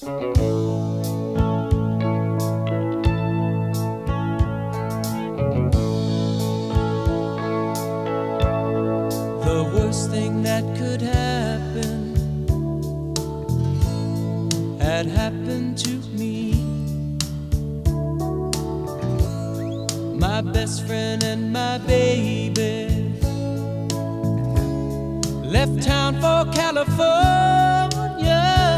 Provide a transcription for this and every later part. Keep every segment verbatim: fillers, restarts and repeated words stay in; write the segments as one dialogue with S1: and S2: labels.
S1: The worst thing that could happen had happened to me. My best friend and my baby left town for California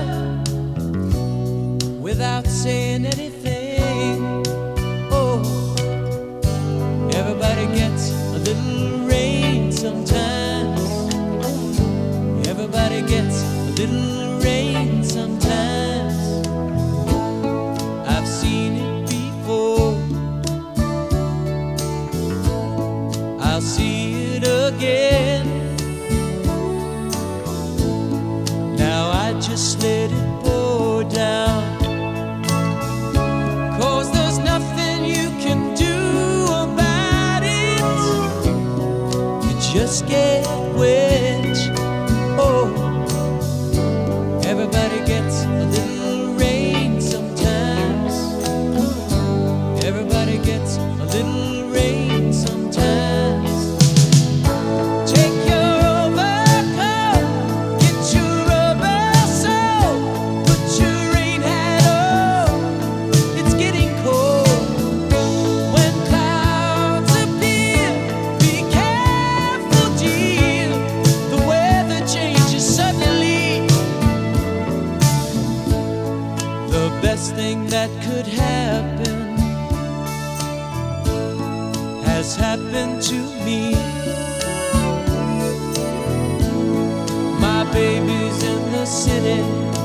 S1: without saying anything. Oh, everybody gets a little rain sometimes. Everybody gets a little rain sometimes. I've seen it before, I'll see it again. Now I just let it pour down, 'cause there's nothing you can do about it. You just get wet. Oh, everybody gets a little rain sometimes. Everybody gets a little rain sometimes. Take your overcoat, get your rubber soap, put your rain hat on, it's getting cold. When clouds appear, be careful, dear, the weather changes suddenly. The best thing that could happen has happened to me. My baby's in the city,